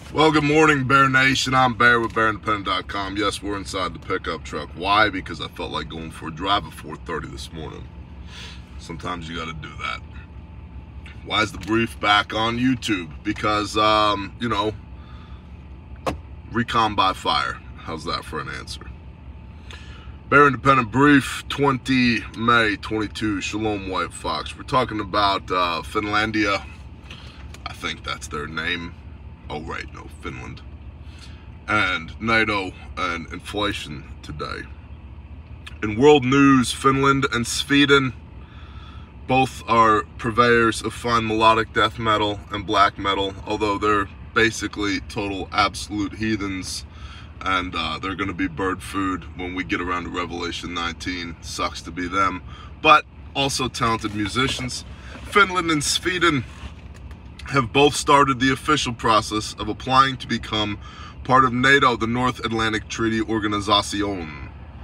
Well, good morning, Bear Nation. I'm Bear with BearIndependent.com. Yes, we're inside the pickup truck. Why? Because I felt like going for a drive at 4:30 this morning. Sometimes you got to do that. Why is the brief back on YouTube? Because, recon by fire. How's that for an answer? Bear Independent Brief, 20 May 22, Shalom White Fox. We're talking about Finlandia. I think that's their name. Oh, right, no, Finland. And NATO and inflation today. In world news, Finland and Sweden both are purveyors of fine melodic death metal and black metal, although they're basically total absolute heathens, and they're going to be bird food when we get around to Revelation 19. Sucks to be them, but also talented musicians. Finland and Sweden have both started the official process of applying to become part of NATO, the North Atlantic Treaty Organization.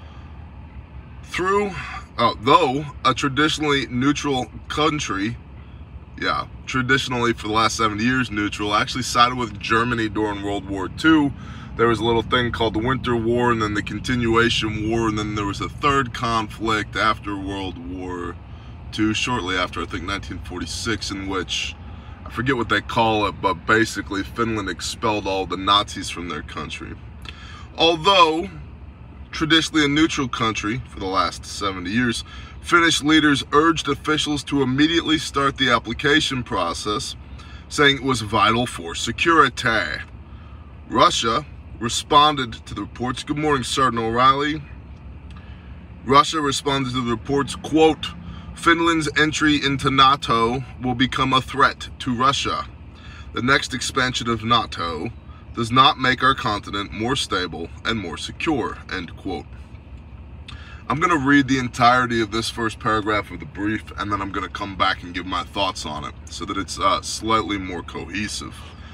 Though a traditionally neutral country, traditionally for the last 70 years neutral, actually sided with Germany during World War II. There was a little thing called the Winter War, and then the Continuation War, and then there was a third conflict after World War II, shortly after, I think, 1946, in which, I forget what they call it, but basically Finland expelled all the Nazis from their country. Although traditionally a neutral country for the last 70 years, Finnish leaders urged officials to immediately start the application process, saying it was vital for security. Russia responded to the reports. Good morning, Sergeant O'Reilly. Russia responded to the reports, quote, Finland's entry into NATO will become a threat to Russia. The next expansion of NATO does not make our continent more stable and more secure, end quote. I'm going to read the entirety of this first paragraph of the brief, and then I'm going to come back and give my thoughts on it so that it's slightly more cohesive.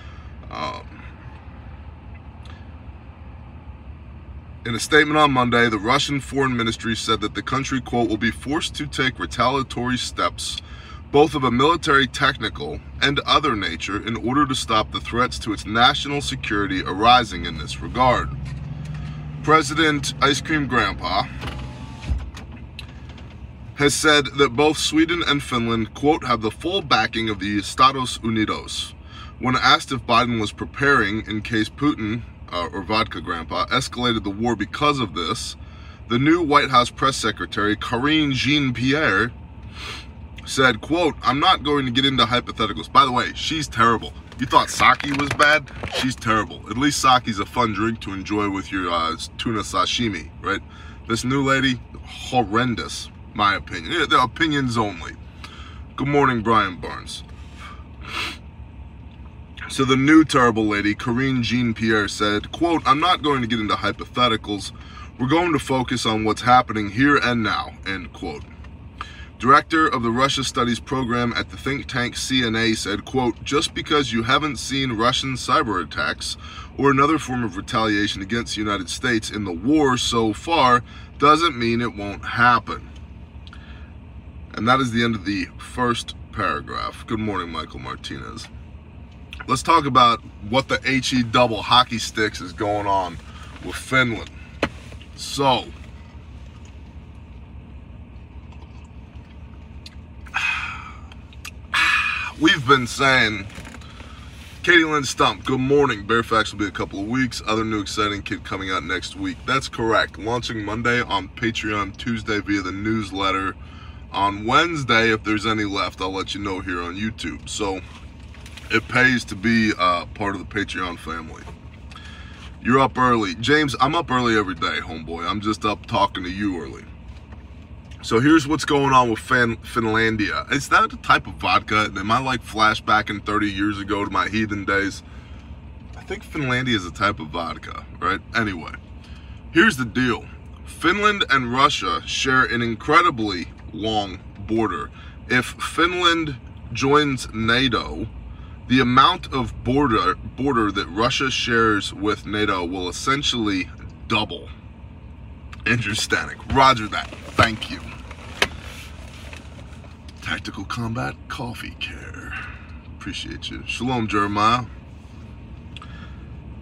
In a statement on Monday, the Russian Foreign Ministry said that the country, quote, will be forced to take retaliatory steps, both of a military, technical, and other nature, in order to stop the threats to its national security arising in this regard. President Ice Cream Grandpa has said that both Sweden and Finland, quote, have the full backing of the Estados Unidos. When asked if Biden was preparing in case Putin, or Vodka Grandpa, escalated the war because of this, the new White House press secretary, Karine Jean-Pierre, said, quote, I'm not going to get into hypotheticals. By the way, she's terrible. You thought sake was bad? She's terrible. At least sake's a fun drink to enjoy with your tuna sashimi, right? This new lady, horrendous, my opinion. Yeah, the opinions only. Good morning, Brian Barnes. So the new terrible lady, Karine Jean-Pierre, said, quote, I'm not going to get into hypotheticals. We're going to focus on what's happening here and now, end quote. Director of the Russia Studies program at the think tank CNA said, quote, just because you haven't seen Russian cyber attacks or another form of retaliation against the United States in the war so far doesn't mean it won't happen. And that is the end of the first paragraph. Good morning, Michael Martinez. Let's talk about what the HE double hockey sticks is going on with Finland. So, we've been saying, Katie Lynn Stump, good morning. Bearfax will be a couple of weeks. Other new exciting kid coming out next week. That's correct. Launching Monday on Patreon, Tuesday via the newsletter. On Wednesday, if there's any left, I'll let you know here on YouTube. So, it pays to be part of the Patreon family. You're up early. James, I'm up early every day, homeboy. I'm just up talking to you early. So here's what's going on with Finlandia. Is that a type of vodka? Am I like flashbacking 30 years ago to my heathen days? I think Finlandia is a type of vodka, right? Anyway, here's the deal. Finland and Russia share an incredibly long border. If Finland joins NATO, the amount of border that Russia shares with NATO will essentially double. Andrew Stanek, roger that, thank you. Tactical Combat Coffee Care, appreciate you. Shalom, Jeremiah.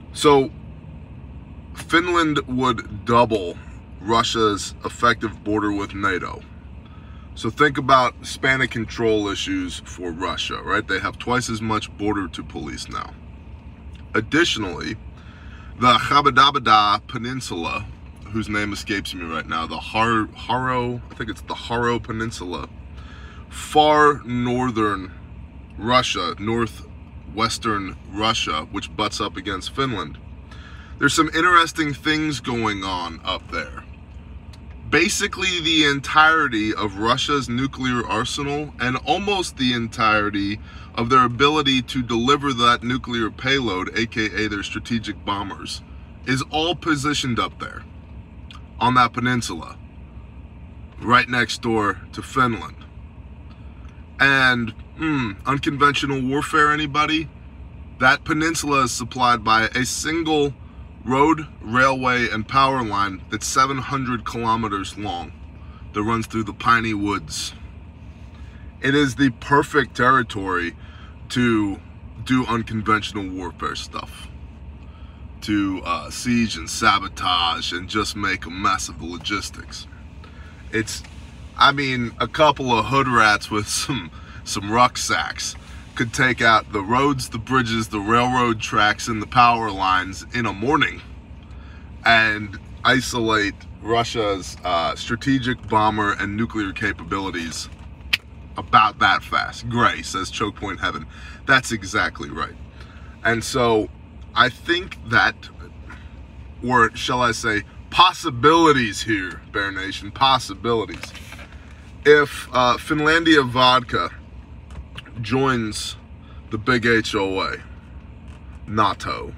So Finland would double Russia's effective border with NATO. So think about span of control issues for Russia, right? They have twice as much border to police now. Additionally, the Khabadabada Peninsula, whose name escapes me right now, the Haro, I think it's the Haro Peninsula, far northern Russia, northwestern Russia, which butts up against Finland. There's some interesting things going on up there. Basically, the entirety of Russia's nuclear arsenal and almost the entirety of their ability to deliver that nuclear payload, aka their strategic bombers, is all positioned up there on that peninsula, right next door to Finland. And unconventional warfare, anybody? That peninsula is supplied by a single road, railway, and power line that's 700 kilometers long that runs through the piney woods. It is the perfect territory to do unconventional warfare stuff, to siege and sabotage and just make a mess of the logistics. It's, I mean, a couple of hood rats with some rucksacks could take out the roads, the bridges, the railroad tracks, and the power lines in a morning and isolate Russia's strategic bomber and nuclear capabilities about that fast. Gray says Choke Point Heaven. That's exactly right. And so I think that, or shall I say, possibilities here, Bear Nation, possibilities. If Finlandia Vodka joins the big HOA, NATO,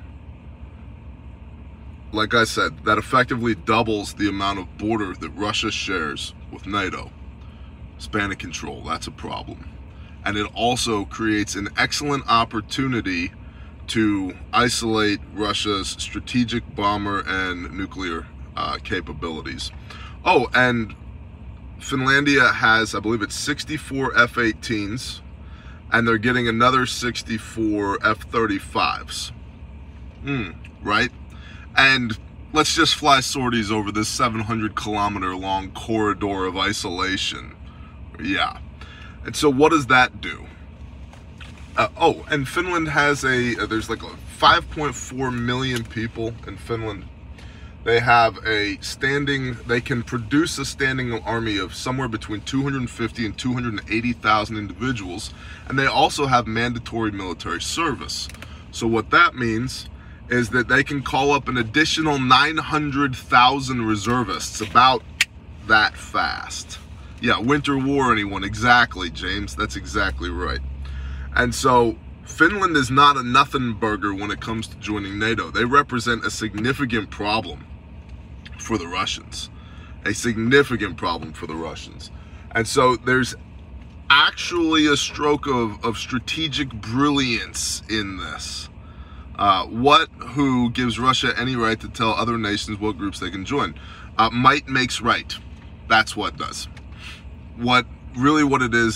like I said, that effectively doubles the amount of border that Russia shares with NATO. Span of control, that's a problem. And it also creates an excellent opportunity to isolate Russia's strategic bomber and nuclear capabilities. Oh, and Finlandia has, I believe it's 64 F-18s, and they're getting another 64 F-35s. Right? And let's just fly sorties over this 700-kilometer long corridor of isolation. Yeah. And so what does that do? Oh, and Finland has there's like 5.4 million people in Finland. They have they can produce a standing army of somewhere between 250 and 280,000 individuals, and they also have mandatory military service. So what that means is that they can call up an additional 900,000 reservists, about that fast. Yeah, winter war, anyone? Exactly, James, that's exactly right. And so Finland is not a nothing burger when it comes to joining NATO. They represent a significant problem for the Russians, a significant problem for the Russians. And so there's actually a stroke of strategic brilliance in this. Who gives Russia any right to tell other nations what groups they can join? Might makes right. That's what does. What it is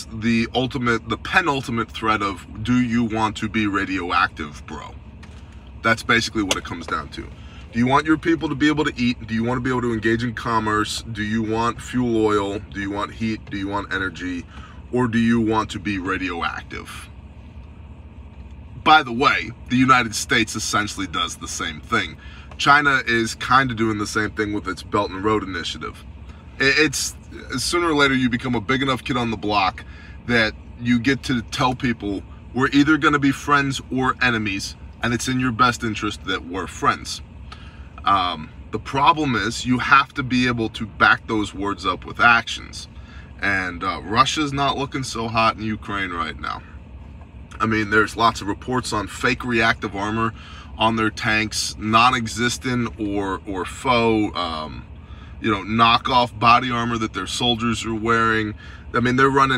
the penultimate threat of, do you want to be radioactive, bro? That's basically what it comes down to. Do you want your people to be able to eat? Do you want to be able to engage in commerce? Do you want fuel oil? Do you want heat? Do you want energy? Or do you want to be radioactive? By the way, the United States essentially does the same thing. China is kind of doing the same thing with its Belt and Road Initiative. It's sooner or later you become a big enough kid on the block that you get to tell people, we're either going to be friends or enemies, and it's in your best interest that we're friends. The problem is you have to be able to back those words up with actions. And Russia's not looking so hot in Ukraine right now. I mean, there's lots of reports on fake reactive armor on their tanks, non-existent or faux, knockoff body armor that their soldiers are wearing. I mean, they're running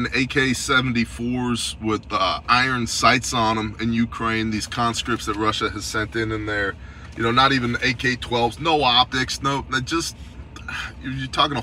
AK-74s with iron sights on them in Ukraine, these conscripts that Russia has sent in there. Not even AK-12s, no optics, no, you're talking a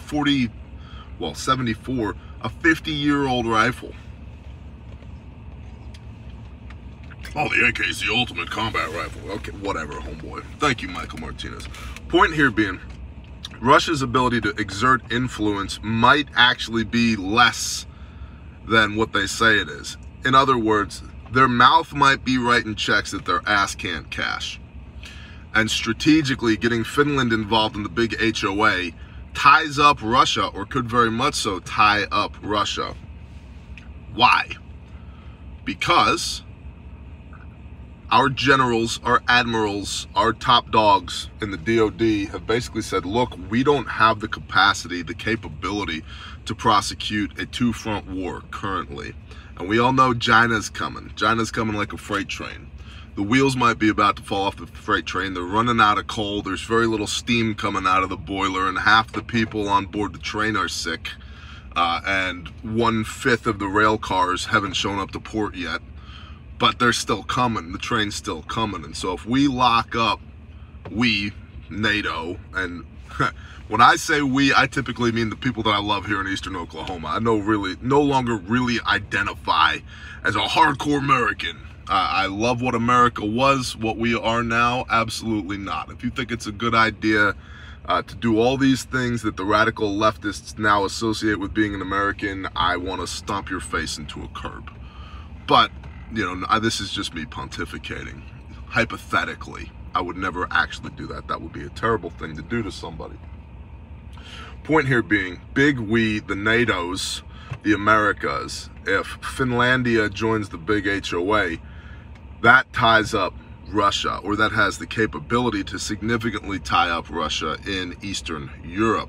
74, a 50-year-old rifle. Oh, the AK is the ultimate combat rifle. Okay, whatever, homeboy. Thank you, Michael Martinez. Point here being, Russia's ability to exert influence might actually be less than what they say it is. In other words, their mouth might be writing checks that their ass can't cash. And strategically, getting Finland involved in the big HOA ties up Russia, or could very much so tie up Russia. Why? Because our generals, our admirals, our top dogs in the DOD have basically said, look, we don't have the capacity, the capability to prosecute a two-front war currently. And we all know China's coming. China's coming like a freight train. The wheels might be about to fall off the freight train. They're running out of coal. There's very little steam coming out of the boiler, and half the people on board the train are sick. And 1/5 of the rail cars haven't shown up to port yet. But they're still coming. The train's still coming. And so if we lock up, we, NATO, and when I say we, I typically mean the people that I love here in Eastern Oklahoma. I no longer really identify as a hardcore American. I love what America was. What we are now, absolutely not. If you think it's a good idea to do all these things that the radical leftists now associate with being an American, I want to stomp your face into a curb. But you know, this is just me pontificating. Hypothetically, I would never actually do that. That would be a terrible thing to do to somebody. Point here being, big we, the NATOs, the Americas, if Finlandia joins the big HOA, that ties up Russia, or that has the capability to significantly tie up Russia in Eastern Europe.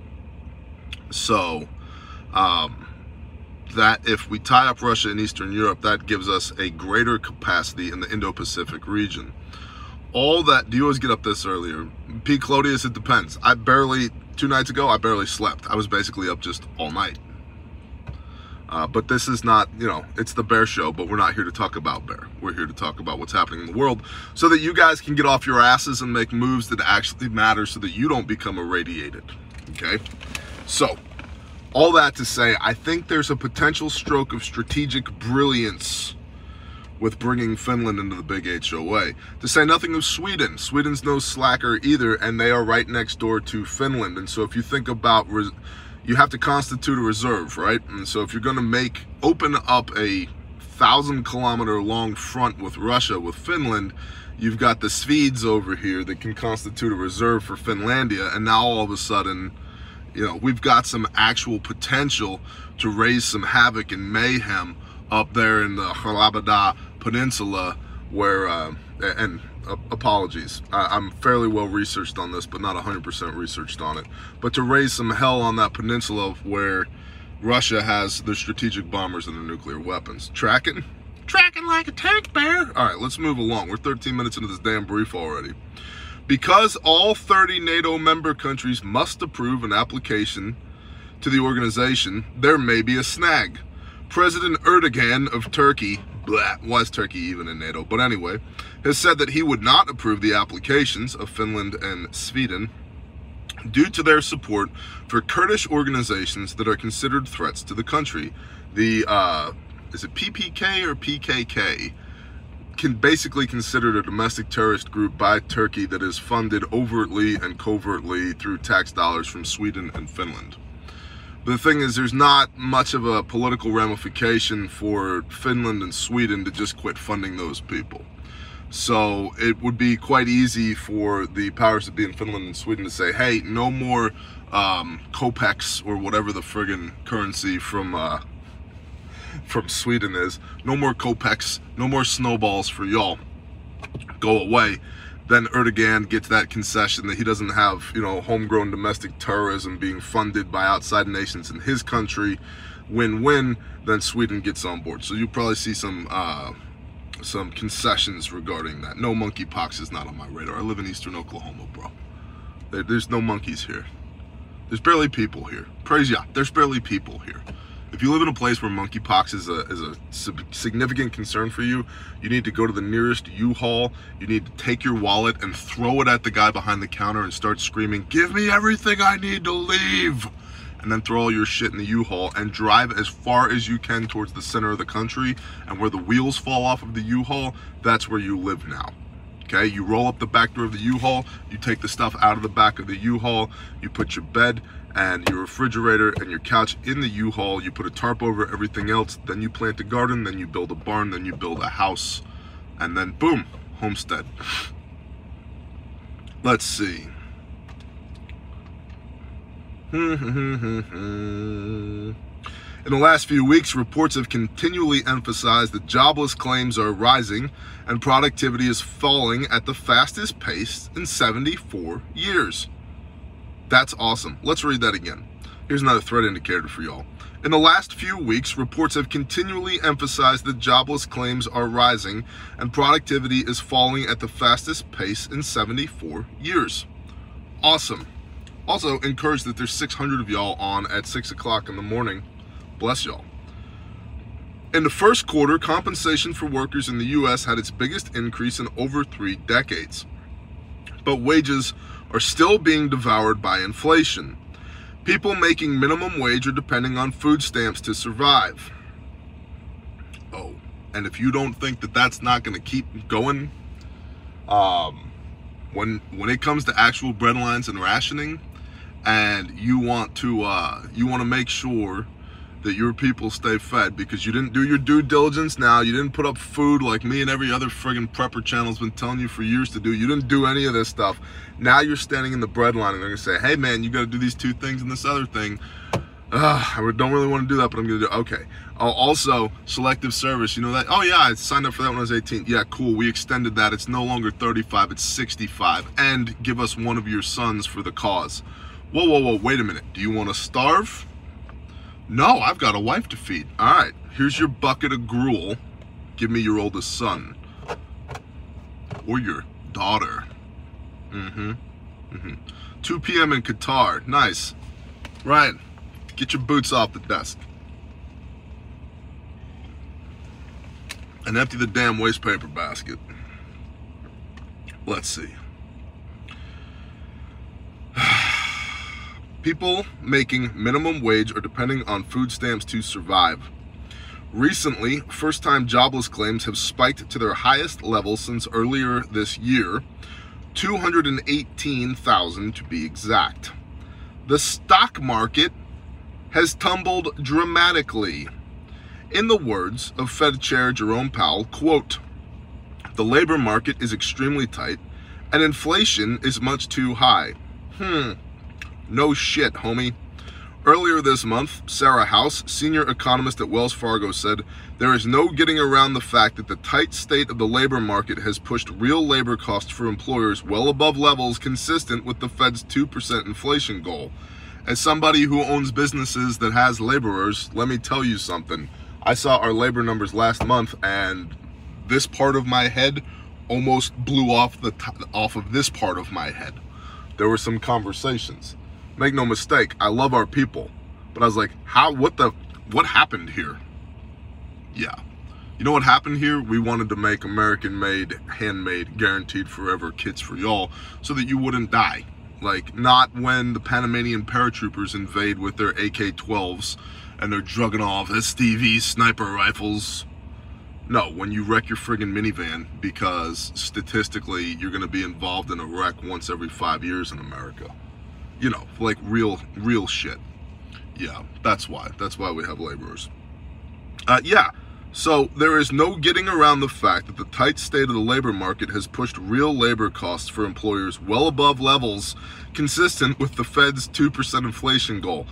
So, that if we tie up Russia in Eastern Europe, that gives us a greater capacity in the Indo-Pacific region. All that, do you always get up this earlier? P. Clodius, it depends. 2 nights ago, I barely slept. I was basically up just all night. But this is not, you know, it's the Bear Show, but we're not here to talk about Bear. We're here to talk about what's happening in the world so that you guys can get off your asses and make moves that actually matter so that you don't become irradiated, okay? So, all that to say, I think there's a potential stroke of strategic brilliance with bringing Finland into the big HOA. To say nothing of Sweden. Sweden's no slacker either, and they are right next door to Finland. And so if you think about, you have to constitute a reserve, right? And so if you're going to open up a 1,000-kilometer long front with Russia, with Finland, you've got the Swedes over here that can constitute a reserve for Finlandia, and now all of a sudden, you know, we've got some actual potential to raise some havoc and mayhem up there in the Halabada Peninsula where, apologies, I'm fairly well researched on this, but not 100% researched on it. But to raise some hell on that peninsula where Russia has their strategic bombers and their nuclear weapons. Tracking? Tracking like a tank, Bear. All right, let's move along. We're 13 minutes into this damn brief already. Because all 30 NATO member countries must approve an application to the organization, there may be a snag. President Erdogan of Turkey, why is Turkey even in NATO? But anyway, has said that he would not approve the applications of Finland and Sweden due to their support for Kurdish organizations that are considered threats to the country. The, is it PPK or PKK? Basically considered a domestic terrorist group by Turkey that is funded overtly and covertly through tax dollars from Sweden and Finland. But the thing is, there's not much of a political ramification for Finland and Sweden to just quit funding those people. So it would be quite easy for the powers that be in Finland and Sweden to say, hey, no more kopecks or whatever the friggin' currency from Sweden is. No more kopecks, no more snowballs for y'all. Go away. Then Erdogan gets that concession that he doesn't have, you know, homegrown domestic terrorism being funded by outside nations in his country. Win-win. Then Sweden gets on board. So you'll probably see some concessions regarding that. No, monkeypox is not on my radar. I live in Eastern Oklahoma, bro. There's no monkeys here. There's barely people here. Praise Yah, there's barely people here. If you live in a place where monkeypox is a significant concern for you, you need to go to the nearest U-Haul. You need to take your wallet and throw it at the guy behind the counter and start screaming, "Give me everything I need to leave." and then throw all your shit in the U-Haul and drive as far as you can towards the center of the country, and where the wheels fall off of the U-Haul, that's where you live now. Okay, you roll up the back door of the U-Haul, you take the stuff out of the back of the U-Haul, you put your bed and your refrigerator and your couch in the U-Haul, you put a tarp over everything else, then you plant a garden, then you build a barn, then you build a house, and then boom, homestead. Let's see. In the last few weeks, reports have continually emphasized that jobless claims are rising and productivity is falling at the fastest pace in 74 years. That's awesome. Let's read that again. Here's another threat indicator for y'all. In the last few weeks, reports have continually emphasized that jobless claims are rising and productivity is falling at the fastest pace in 74 years. Awesome. Also, encouraged that there's 600 of y'all on at 6 o'clock in the morning. Bless y'all. In the first quarter, compensation for workers in the U.S. had its biggest increase in over 3 decades. But wages are still being devoured by inflation. People making minimum wage are depending on food stamps to survive. Oh, and if you don't think that that's not going to keep going, when it comes to actual bread lines and rationing, and you want to make sure that your people stay fed because you didn't do your due diligence now, you didn't put up food like me and every other friggin' prepper channel's been telling you for years to do, you didn't do any of this stuff. Now you're standing in the bread line and they're gonna say, hey man, you gotta do these 2 things and this other thing. I don't really want to do that, but I'm gonna do it. Okay. Also, selective service, you know that? Oh yeah, I signed up for that when I was 18. Yeah, cool, we extended that. It's no longer 35, it's 65. And give us one of your sons for the cause. Whoa, whoa, whoa, wait a minute. Do you want to starve? No, I've got a wife to feed. All right, here's your bucket of gruel. Give me your oldest son. Or your daughter. 2 p.m. in Qatar. Nice. Ryan, get your boots off the desk. And empty the damn waste paper basket. Let's see. People making minimum wage are depending on food stamps to survive. Recently, first-time jobless claims have spiked to their highest level since earlier this year, 218,000 to be exact. The stock market has tumbled dramatically. In the words of Fed Chair Jerome Powell, quote, "The labor market is extremely tight and inflation is much too high." No shit, homie. Earlier this month, Sarah House, senior economist at Wells Fargo, said, "There is no getting around the fact that the tight state of the labor market has pushed real labor costs for employers well above levels consistent with the Fed's 2% inflation goal." As somebody who owns businesses that has laborers, let me tell you something. I saw our labor numbers last month, and this part of my head almost blew off of this part of my head. There were some conversations. Make no mistake, I love our people, but I was like, what happened here? Yeah. You know what happened here? We wanted to make American-made, handmade, guaranteed forever kits for y'all so that you wouldn't die. Like, not when the Panamanian paratroopers invade with their AK-12s and they're drugging off STV sniper rifles. No, when you wreck your friggin' minivan because statistically you're gonna be involved in a wreck once every 5 years in America. You know, like real shit. Yeah, that's why we have laborers. Yeah, so there is no getting around the fact that the tight state of the labor market has pushed real labor costs for employers well above levels consistent with the Fed's 2% inflation goal.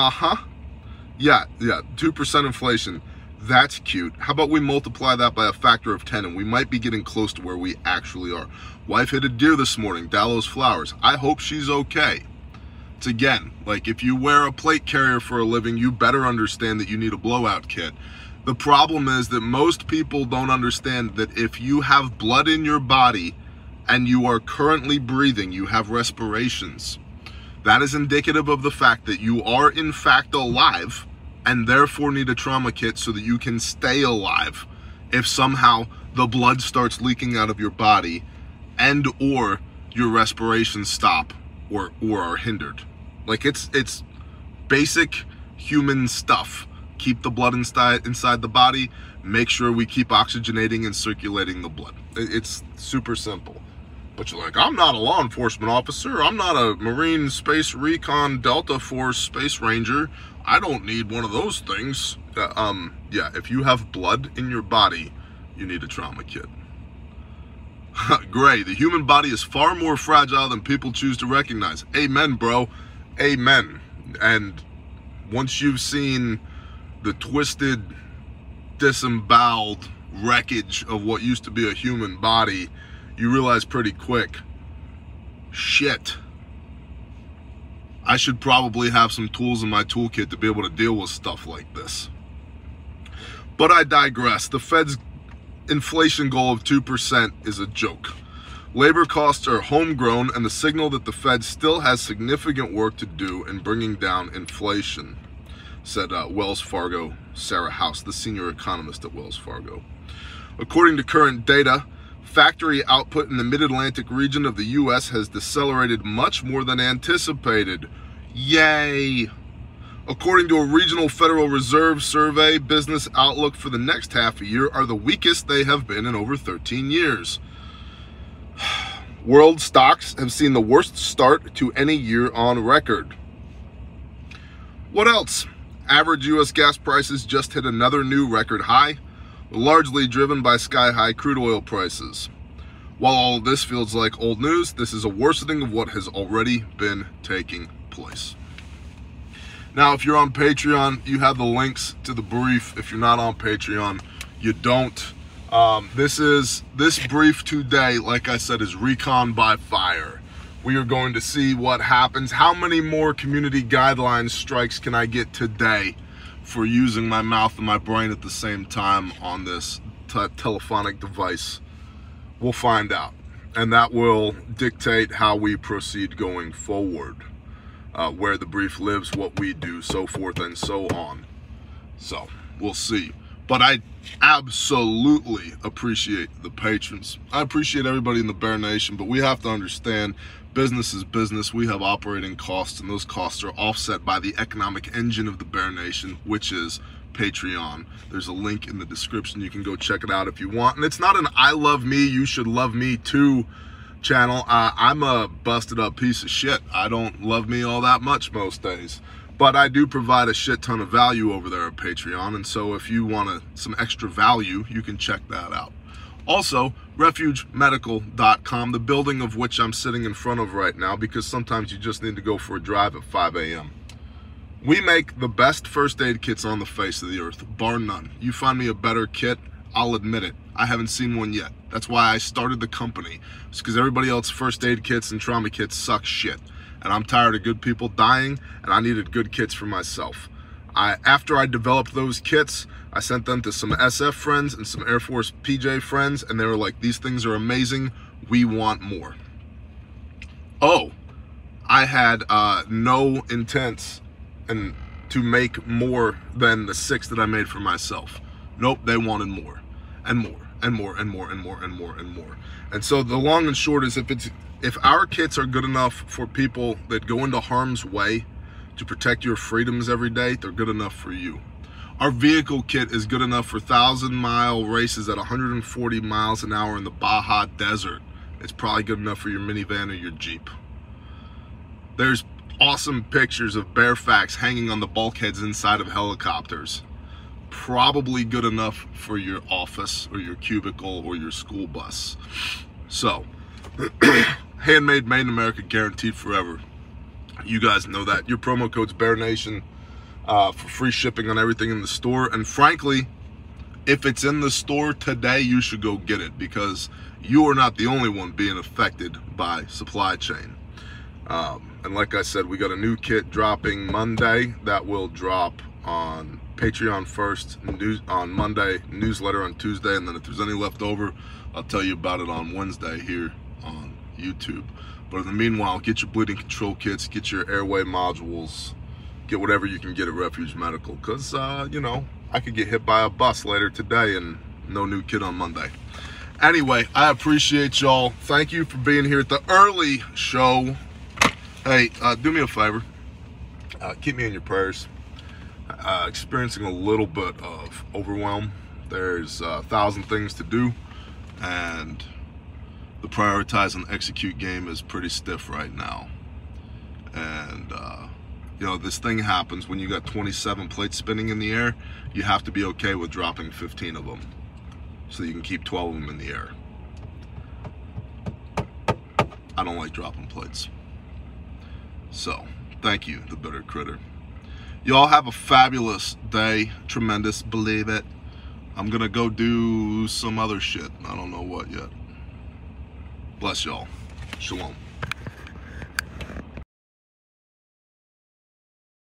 Yeah, 2% inflation. That's cute. How about we multiply that by a factor of 10 and we might be getting close to where we actually are. Wife hit a deer this morning, Dallows Flowers. I hope she's okay. It's again, like if you wear a plate carrier for a living, you better understand that you need a blowout kit. The problem is that most people don't understand that if you have blood in your body and you are currently breathing, you have respirations. That is indicative of the fact that you are in fact alive and therefore need a trauma kit so that you can stay alive if somehow the blood starts leaking out of your body and or your respirations stop or are hindered. Like it's basic human stuff. Keep the blood inside the body. Make sure we keep oxygenating and circulating the blood. It's super simple. But you're like, I'm not a law enforcement officer. I'm not a Marine Space Recon Delta Force Space Ranger. I don't need one of those things. Yeah, if you have blood in your body, you need a trauma kit. Gray, the human body is far more fragile than people choose to recognize. Amen, bro. Amen. And once you've seen the twisted, disemboweled wreckage of what used to be a human body, you realize pretty quick, shit, I should probably have some tools in my toolkit to be able to deal with stuff like this. But I digress. The Fed's inflation goal of 2% is a joke. Labor costs are homegrown and the signal that the Fed still has significant work to do in bringing down inflation, said Wells Fargo Sarah House, the senior economist at Wells Fargo. According to current data, factory output in the mid-Atlantic region of the U.S. has decelerated much more than anticipated. Yay! According to a regional Federal Reserve survey, business outlook for the next half a year are the weakest they have been in over 13 years. World stocks have seen the worst start to any year on record. What else? Average U.S. gas prices just hit another new record high, largely driven by sky-high crude oil prices. While all of this feels like old news, this is a worsening of what has already been taking place. Now, if you're on Patreon, you have the links to the brief. If you're not on Patreon, you don't. This brief today, like I said, is recon by fire. We are going to see what happens. How many more community guidelines strikes can I get today for using my mouth and my brain at the same time on this telephonic device? We'll find out. And that will dictate how we proceed going forward. Where the brief lives, what we do, so forth and so on. So, we'll see. But I absolutely appreciate the patrons. I appreciate everybody in the Bear Nation, but we have to understand business is business. We have operating costs, and those costs are offset by the economic engine of the Bear Nation, which is Patreon. There's a link in the description. You can go check it out if you want. And it's not an I love me, you should love me too channel. I'm a busted up piece of shit. I don't love me all that much most days. But I do provide a shit ton of value over there at Patreon, and so if you want some extra value, you can check that out. Also, refugemedical.com, the building of which I'm sitting in front of right now, because sometimes you just need to go for a drive at 5 a.m. We make the best first aid kits on the face of the earth, bar none. You find me a better kit, I'll admit it. I haven't seen one yet. That's why I started the company. It's because everybody else's first aid kits and trauma kits suck shit. And I'm tired of good people dying, and I needed good kits for myself. After I developed those kits, I sent them to some SF friends and some Air Force PJ friends, and they were like, these things are amazing, we want more. Oh, I had no intent to make more than the 6 that I made for myself. Nope, they wanted more, and more, and more, and more, and more, and more, and more. And so the long and short is, if our kits are good enough for people that go into harm's way to protect your freedoms every day, they're good enough for you. Our vehicle kit is good enough for 1,000-mile races at 140 miles an hour in the Baja Desert. It's probably good enough for your minivan or your Jeep. There's awesome pictures of Bearfax hanging on the bulkheads inside of helicopters. Probably good enough for your office or your cubicle or your school bus. So, handmade, made in America, guaranteed forever. You guys know that. Your promo code's BearNation for free shipping on everything in the store. And frankly, if it's in the store today, you should go get it, because you are not the only one being affected by supply chain. And like I said, we got a new kit dropping Monday. That will drop on Patreon first, on Monday, newsletter on Tuesday, and then if there's any left over, I'll tell you about it on Wednesday here on YouTube. But in the meanwhile, get your bleeding control kits, get your airway modules, get whatever you can get at Refuge Medical, because, you know, I could get hit by a bus later today and no new kit on Monday. Anyway, I appreciate y'all. Thank you for being here at the early show. Hey, do me a favor. Keep me in your prayers. Experiencing a little bit of overwhelm. There's 1,000 things to do, and the prioritize and execute game is pretty stiff right now. And you know, this thing happens when you got 27 plates spinning in the air. You have to be okay with dropping 15 of them so you can keep 12 of them in the air. I don't like dropping plates. So, thank you, the Bitter Critter. Y'all have a fabulous day. Tremendous, believe it. I'm gonna go do some other shit. I don't know what yet. Bless y'all. Shalom.